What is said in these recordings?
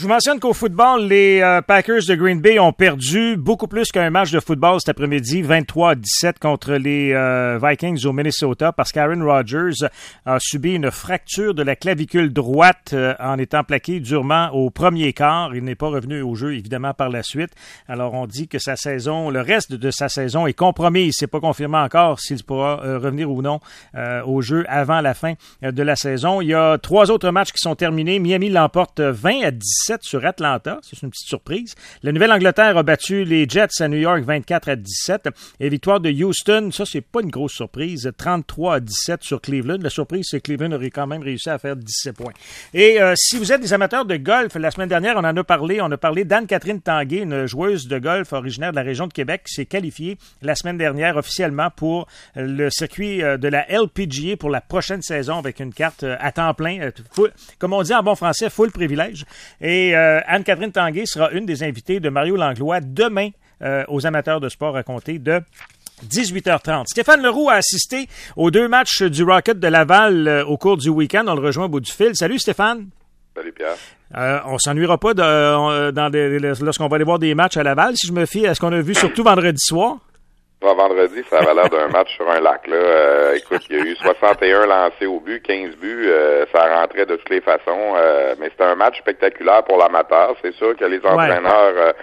Je vous mentionne qu'au football, les Packers de Green Bay ont perdu beaucoup plus qu'un match de football cet après-midi, 23-17 contre les Vikings au Minnesota, parce qu'Aaron Rodgers a subi une fracture de la clavicule droite en étant plaqué durement au premier quart. Il n'est pas revenu au jeu, évidemment, par la suite. Alors, on dit que sa saison, le reste de sa saison est compromis. C'est pas confirmé encore s'il pourra revenir ou non au jeu avant la fin de la saison. Il y a 3 autres matchs qui sont terminés. Miami l'emporte 20-17 sur Atlanta. C'est une petite surprise. La Nouvelle-Angleterre a battu les Jets à New York 24-17. Et victoire de Houston, ça, c'est pas une grosse surprise, 33-17 sur Cleveland. La surprise, c'est que Cleveland aurait quand même réussi à faire 17 points. Et si vous êtes des amateurs de golf, la semaine dernière, on en a parlé. On a parlé d'Anne-Catherine Tanguay, une joueuse de golf originaire de la région de Québec, qui s'est qualifiée la semaine dernière officiellement pour le circuit de la LPGA pour la prochaine saison avec une carte à temps plein, full, comme on dit en bon français, full privilège. Et Anne-Catherine Tanguay sera une des invitées de Mario Langlois demain aux amateurs de sport à compter de 18h30. Stéphane Leroux a assisté aux 2 matchs du Rocket de Laval au cours du week-end. On le rejoint au bout du fil. Salut Stéphane. Salut Pierre. On s'ennuiera pas lorsqu'on va aller voir des matchs à Laval, si je me fie à ce qu'on a vu surtout vendredi soir. Vendredi, ça avait l'air d'un match sur un lac. Là. Écoute, il y a eu 61 lancés au but, 15 buts. Ça rentrait de toutes les façons. Mais c'était un match spectaculaire pour l'amateur. C'est sûr que les entraîneurs...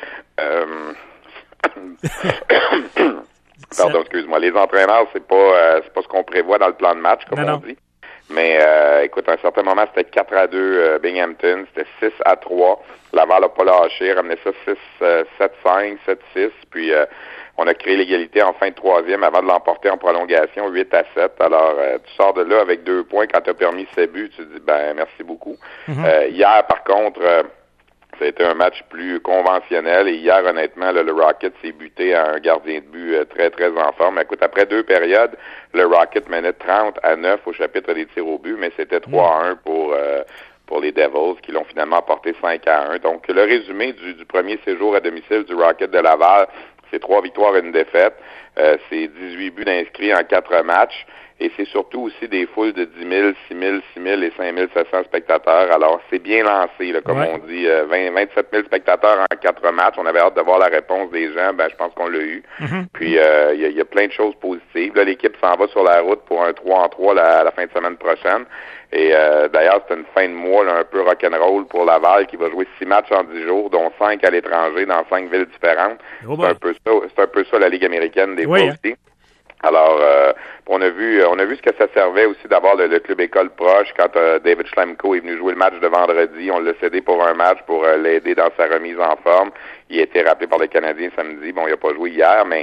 Pardon, excuse-moi. Les entraîneurs, c'est pas ce qu'on prévoit dans le plan de match, comme on dit. Mais écoute, à un certain moment, c'était 4-2 Binghamton. C'était 6-3. Laval n'a pas lâché. Ramenait ça 7-5, 7-6. Puis... on a créé l'égalité en fin de troisième avant de l'emporter en prolongation 8-7. Alors, tu sors de là avec 2 points. Quand tu as permis 7 buts, tu te dis, merci beaucoup. Mm-hmm. Hier, par contre, ça a été un match plus conventionnel. Et hier, honnêtement, le Rocket s'est buté à un gardien de but très, très en forme. Écoute, après 2 périodes, le Rocket menait 30-9 au chapitre des tirs au but, mais c'était 3-1 pour les Devils, qui l'ont finalement porté 5-1. Donc, le résumé du premier séjour à domicile du Rocket de Laval, c'est 3 victoires et une défaite. C'est 18 buts d'inscrits en 4 matchs. Et c'est surtout aussi des foules de 10 000, 6 000, 6 000 et 5 700 spectateurs. Alors, c'est bien lancé, là, comme on dit. 27 000 spectateurs en 4 matchs. On avait hâte de voir la réponse des gens. Je pense qu'on l'a eu. Mm-hmm. Puis, il y a plein de choses positives. Là, l'équipe s'en va sur la route pour un 3-3 à la fin de semaine prochaine. Et d'ailleurs, c'est une fin de mois là, un peu rock'n'roll pour Laval qui va jouer 6 matchs en 10 jours, dont 5 à l'étranger dans 5 villes différentes. C'est un peu ça la Ligue américaine des fois aussi. Alors, on a vu ce que ça servait aussi d'avoir le club école proche. Quand David Schlemko est venu jouer le match de vendredi, on l'a cédé pour un match pour l'aider dans sa remise en forme. Il a été rappelé par les Canadiens samedi. Bon, il n'a pas joué hier, mais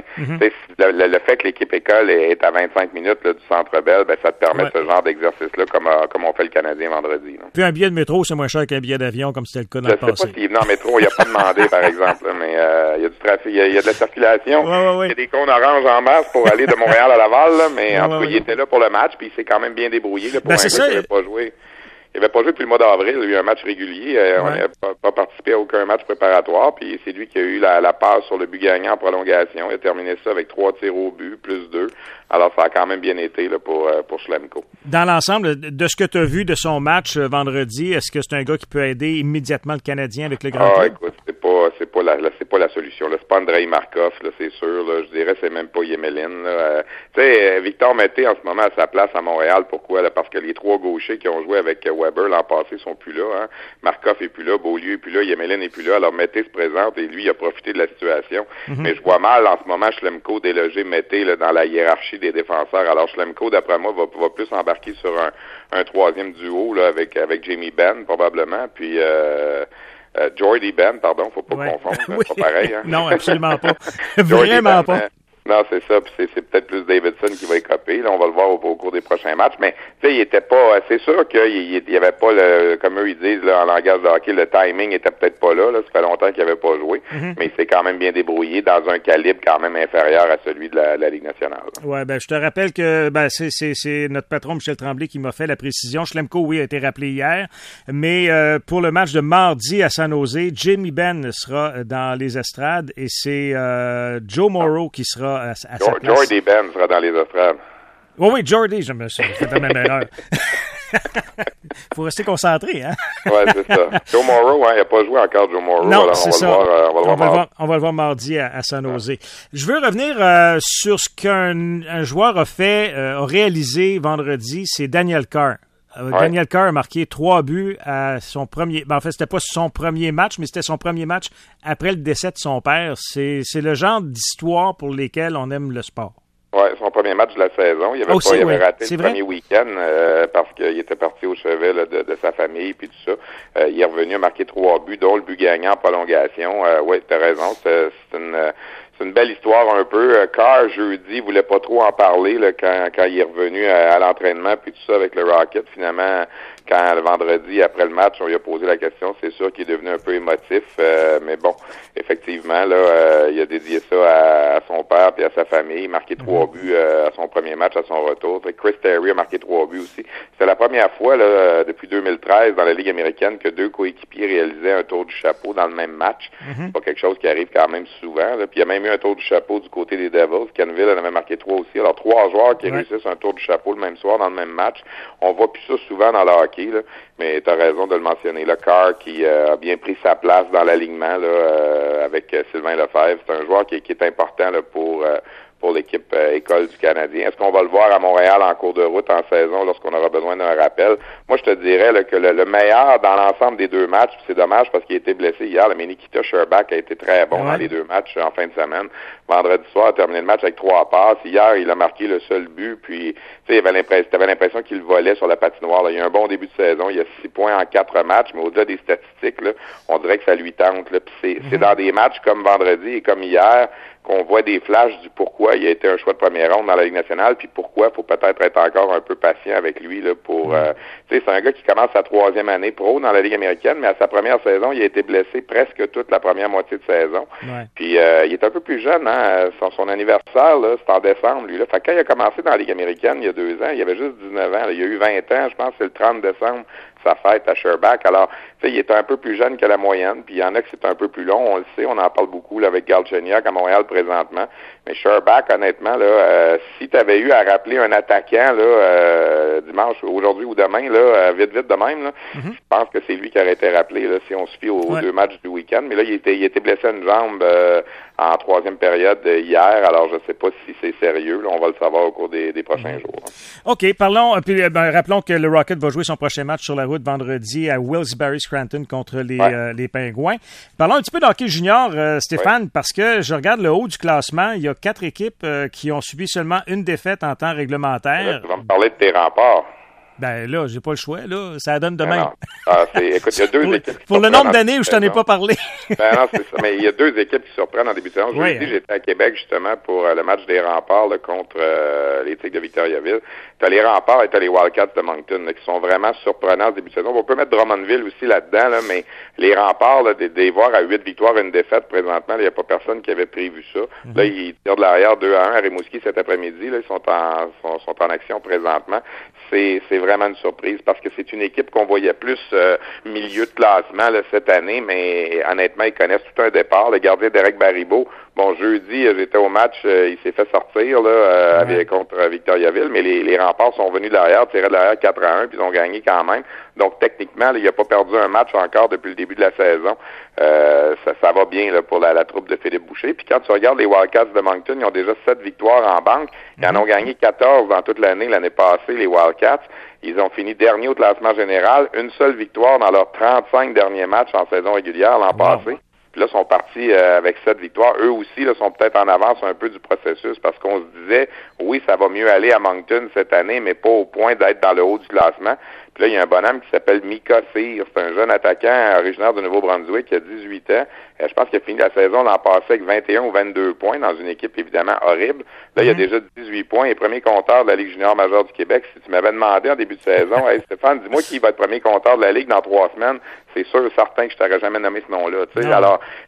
le fait que l'équipe école est à 25 minutes là, du Centre Bell, ça te permet ce genre d'exercice-là comme on fait le Canadien vendredi. Là. Puis un billet de métro, c'est moins cher qu'un billet d'avion, comme c'était le cas dans le passé. Je sais pas s'il est venu en métro, il n'a pas demandé, par exemple, là, mais il y a du trafic, il y a de la circulation. Il y a des cônes oranges en masse pour aller de Montréal à Laval, là, mais en tout cas, il était là pour le match, puis il s'est quand même bien débrouillé là, pour un gars qui n'avait pas joué. Il n'avait pas joué depuis le mois d'avril, il a eu un match régulier, on n'avait pas participé à aucun match préparatoire, puis c'est lui qui a eu la passe sur le but gagnant en prolongation. Il a terminé ça avec 3 tirs au but, plus 2. Alors ça a quand même bien été là, pour Schlemko. Dans l'ensemble, de ce que tu as vu de son match vendredi, est-ce que c'est un gars qui peut aider immédiatement le Canadien avec le grand club? Écoute, c'est pas la solution. C'est pas Andrei Markov, là, c'est sûr. Là, je dirais c'est même pas Yemelin. Tu sais, Victor Mété en ce moment à sa place à Montréal. Pourquoi? Là, parce que les 3 gauchers qui ont joué avec Weber l'an passé sont plus là. Hein. Markov est plus là, Beaulieu est plus là, Yemelin est plus là. Alors Mété se présente et lui il a profité de la situation. Mm-hmm. Mais je vois mal en ce moment Schlemko déloger Mété là, dans la hiérarchie des défenseurs. Alors Schlemko, d'après moi, va plus embarquer sur un 3e duo là, avec Jamie Benn probablement. Puis Jordy Benn, pardon, faut pas confondre, c'est pas pareil. Hein? Non, absolument pas. Vraiment pas. Non, c'est ça, puis c'est peut-être plus Davidson qui va écoper, là, on va le voir au cours des prochains matchs, mais tu sais, il était pas, c'est sûr qu'il y avait pas comme eux ils disent là, en langage de hockey, le timing était peut-être pas là, ça fait longtemps qu'il avait pas joué, mais il s'est quand même bien débrouillé dans un calibre quand même inférieur à celui de la Ligue nationale. Ouais, je te rappelle que c'est notre patron Michel Tremblay qui m'a fait la précision. Schlemko, oui, a été rappelé hier, mais pour le match de mardi à San Jose, Jamie Benn sera dans les estrades et c'est Joe Morrow qui sera à sa place. Jordy Benn sera dans les estrades. Oui, Jordy, je me suis fait la même erreur. Faut rester concentré, hein? Ouais, c'est ça. Joe Morrow, il n'a pas joué encore, Joe Morrow. Non, alors c'est ça. On va le voir mardi à San Jose. Ouais. Je veux revenir sur ce qu'un joueur a réalisé vendredi, c'est Daniel Carr. Daniel Carr a marqué 3 buts à son premier... Ben, en fait, c'était pas son premier match, mais c'était son premier match après le décès de son père. C'est le genre d'histoire pour lesquelles on aime le sport. Oui, son premier match de la saison. Il avait raté le premier week-end parce qu'il était parti au chevet là, de sa famille puis tout ça. Il est revenu à marquer 3 buts, dont le but gagnant en prolongation. Oui, t'as raison. C'est une belle histoire un peu. Carr, jeudi, voulait pas trop en parler là, quand il est revenu à l'entraînement puis tout ça avec le Rocket. Finalement, quand le vendredi, après le match, on lui a posé la question, c'est sûr qu'il est devenu un peu émotif. Mais bon, effectivement, là, il a dédié ça à son père puis à sa famille. Il a marqué 3 buts à son premier match, à son retour. Chris Terry a marqué 3 buts aussi. C'est la première fois là, depuis 2013 dans la Ligue américaine que 2 coéquipiers réalisaient un tour du chapeau dans le même match. C'est pas quelque chose qui arrive quand même souvent. Là. Puis il y a même eu un tour du chapeau du côté des Devils. Canville en avait marqué 3 aussi. Alors 3 joueurs qui réussissent un tour du chapeau le même soir dans le même match. On voit plus ça souvent dans le hockey, là. Mais tu as raison de le mentionner. Le Carr qui a bien pris sa place dans l'alignement là, avec Sylvain Lefebvre. C'est un joueur qui est important là, pour l'équipe école du Canadien. Est-ce qu'on va le voir à Montréal en cours de route en saison lorsqu'on aura besoin d'un rappel? Moi, je te dirais là, que le meilleur dans l'ensemble des 2 matchs, c'est dommage parce qu'il a été blessé hier, mais Nikita Sherbak a été très bon dans les 2 matchs en fin de semaine. Vendredi soir, il a terminé le match avec 3 passes. Hier, il a marqué le seul but, puis tu sais, t'avais l'impression qu'il volait sur la patinoire. Là. Il a un bon début de saison, il a 6 points en 4 matchs, mais au-delà des statistiques, là, on dirait que ça lui tente. Là. Puis c'est dans des matchs comme vendredi et comme hier qu'on voit des flashs du pourquoi il a été un choix de première ronde dans la Ligue nationale, puis pourquoi faut peut-être être encore un peu patient avec lui là pour. Tu sais, c'est un gars qui commence sa 3e année pro dans la Ligue américaine, mais à sa première saison, il a été blessé presque toute la première moitié de saison. Puis il est un peu plus jeune, hein. Son anniversaire là, c'est en décembre, lui là. Fait que quand il a commencé dans la Ligue américaine il y a 2 ans, il avait juste 19 ans. Là. Il a eu 20 ans, je pense, c'est le 30 décembre. Sa fête à Sherbak. Alors, tu sais, il est un peu plus jeune que la moyenne, puis il y en a que c'est un peu plus long, on le sait, on en parle beaucoup là, avec Galchenyuk à Montréal présentement. Mais Sherbak, honnêtement, là, si tu avais eu à rappeler un attaquant là, dimanche, aujourd'hui ou demain, là, vite de même, là, je pense que c'est lui qui aurait été rappelé là, si on se fie aux 2 matchs du week-end. Mais là, il était blessé à une jambe en 3e période hier, alors je sais pas si c'est sérieux. Là, on va le savoir au cours des prochains jours. OK, rappelons que le Rocket va jouer son prochain match sur la route vendredi à Wilkes-Barre Scranton contre les Pingouins. Parlons un petit peu d'hockey junior, Stéphane, parce que je regarde le haut du classement. Il y a 4 équipes qui ont subi seulement une défaite en temps réglementaire. Tu vas me parler de tes remparts. Ben là, j'ai pas le choix, là. Ça donne de même. Écoute, il y a 2 équipes. Pour le nombre d'années où je t'en ai pas parlé. Ben non, c'est ça. Mais il y a 2 équipes qui surprennent en début de saison. J'étais à Québec, justement, pour le match des Remparts là, contre les Tigres de Victoriaville. T'as les Remparts et t'as les Wildcats de Moncton là, qui sont vraiment surprenants en début de saison. On peut mettre Drummondville aussi là-dedans, là, mais les Remparts, là, des voir à 8 victoires et une défaite présentement, il n'y a pas personne qui avait prévu ça. Là, ils tirent de l'arrière 2-1 à Rimouski cet après-midi. Là, ils sont en action présentement. C'est vraiment une surprise parce que c'est une équipe qu'on voyait plus milieu de classement là, cette année, mais honnêtement, ils connaissent tout un départ. Le gardien Derek Baribeau, bon, jeudi, j'étais au match, il s'est fait sortir là, contre Victoriaville, mais les Remparts sont venus de l'arrière, tiraient de l'arrière 4-1, puis ils ont gagné quand même. Donc, techniquement, là, il n'a pas perdu un match encore depuis le début de la saison. Ça va bien là, pour la troupe de Philippe Boucher. Puis quand tu regardes les Wildcats de Moncton, ils ont déjà 7 victoires en banque. Ils en ont gagné 14 dans toute l'année passée, les Wildcats. Ils ont fini dernier au classement général. Une seule victoire dans leurs 35 derniers matchs en saison régulière l'an passé. Puis là, sont partis avec 7 victoires. Eux aussi là, sont peut-être en avance un peu du processus parce qu'on se disait, oui, ça va mieux aller à Moncton cette année, mais pas au point d'être dans le haut du classement. Puis là, il y a un bonhomme qui s'appelle Mika Cyr. C'est un jeune attaquant originaire du Nouveau-Brunswick qui a 18 ans. Je pense qu'il a fini la saison l'an passé avec 21 ou 22 points dans une équipe évidemment horrible. Là, il y a déjà 18 points et premier compteur de la Ligue junior majeure du Québec. Si tu m'avais demandé en début de saison, hey Stéphane, dis-moi qui va être premier compteur de la Ligue dans 3 semaines, c'est sûr certain que je t'aurais jamais nommé ce nom-là. Tu sais, alors,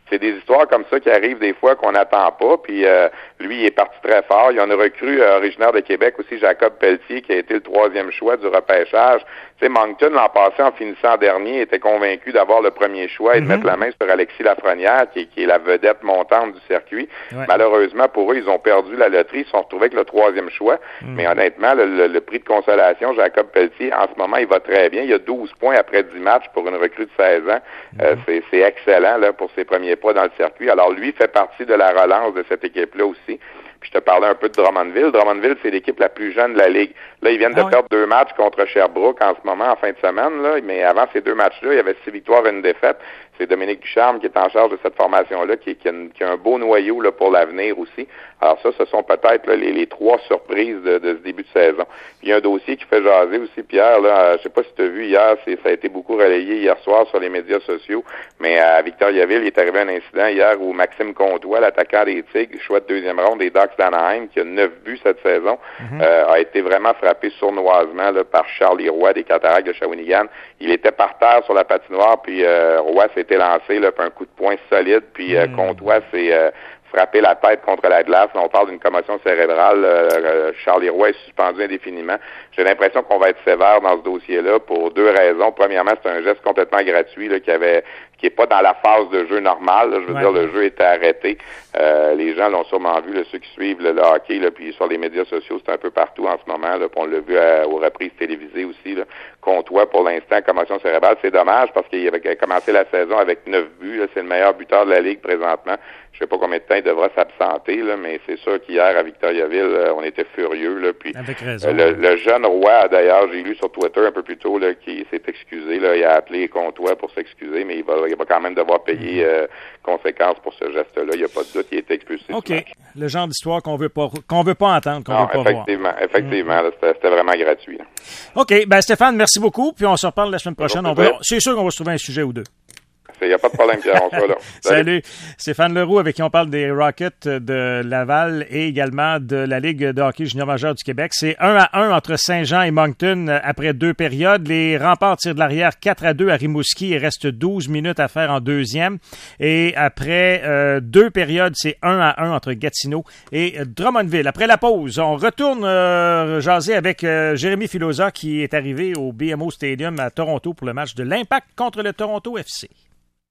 c'est des histoires comme ça qui arrivent des fois qu'on n'attend pas. Puis lui, il est parti très fort. Il y en a un recrue originaire de Québec aussi, Jacob Pelletier, qui a été le 3e choix du repêchage. Tu sais, Moncton, l'an passé, en finissant dernier, était convaincu d'avoir le premier choix et de mettre la main sur Alexis Lafrenière, qui est la vedette montante du circuit. Ouais. Malheureusement, pour eux, ils ont perdu la loterie. Ils se sont retrouvés avec le 3e choix. Mais honnêtement, le prix de consolation, Jacob Pelletier, en ce moment, il va très bien. Il a 12 points après 10 matchs pour une recrue de 16 ans. C'est excellent là pour ses premiers pas dans le circuit. Alors, lui fait partie de la relance de cette équipe-là aussi. Puis je te parlais un peu de Drummondville. Drummondville, c'est l'équipe la plus jeune de la Ligue. Là, ils viennent de perdre 2 matchs contre Sherbrooke en ce moment, en fin de semaine, là. Mais avant ces 2 matchs-là, il y avait 6 victoires et 1 défaite. C'est Dominique Ducharme qui est en charge de cette formation-là, qui a un beau noyau là, pour l'avenir aussi. Alors ça, ce sont peut-être là, les 3 surprises de ce début de saison. Il y a un dossier qui fait jaser aussi, Pierre. Là, je sais pas si tu as vu hier, ça a été beaucoup relayé hier soir sur les médias sociaux, mais à Victoriaville, il est arrivé un incident hier où Maxime Comtois, l'attaquant des Tigres, choix de 2e ronde des Ducks d'Anaheim, qui a 9 buts cette saison, a été vraiment frappé sournoisement là, par Charlie Roy des Cataractes de Shawinigan. Il était par terre sur la patinoire, puis Roy s'était lancé là, puis un coup de poing solide, puis Comtois s'est frappé la tête contre la glace. Là, on parle d'une commotion cérébrale. Charlie Roy est suspendu indéfiniment. J'ai l'impression qu'on va être sévère dans ce dossier-là pour 2 raisons. Premièrement, c'est un geste complètement gratuit là, qui est pas dans la phase de jeu normale. Là. Je veux dire, le jeu était arrêté. Les gens l'ont sûrement vu, là, ceux qui suivent le hockey, là, puis sur les médias sociaux, c'est un peu partout en ce moment. Là, puis on l'a vu aux reprises télévisées aussi. Là. Comtois, pour l'instant, commotion cérébrale, c'est dommage parce qu'il avait commencé la saison avec 9 buts. Là, c'est le meilleur buteur de la Ligue présentement. Je sais pas combien de temps il devra s'absenter, là, mais c'est sûr qu'hier à Victoriaville, on était furieux. Là, puis avec raison. Le jeune Roy, d'ailleurs, j'ai lu sur Twitter un peu plus tôt là, qui s'est excusé. Là, il a appelé Comtois pour s'excuser, mais il va quand même devoir payer conséquences pour ce geste-là. Il n'y a pas de doute, il a été expulsé. OK. Le genre d'histoire qu'on veut pas entendre, qu'on veut pas voir. Effectivement, là, c'était vraiment gratuit. Là. OK. Ben Stéphane, merci beaucoup. Puis on se reparle la semaine prochaine. C'est sûr qu'on va se trouver un sujet ou 2. Il n'y a pas de problème, Pierre, on sera là. Salut. Stéphane Leroux, avec qui on parle des Rockets de Laval et également de la Ligue de hockey junior majeur du Québec. C'est 1-1 entre Saint-Jean et Moncton après 2 périodes. Les Remparts tirent de l'arrière 4-2 à Rimouski. Il reste 12 minutes à faire en deuxième. Et après 2 périodes, c'est 1-1 entre Gatineau et Drummondville. Après la pause, on retourne jaser avec Jérémy Filosa qui est arrivé au BMO Stadium à Toronto pour le match de l'Impact contre le Toronto FC.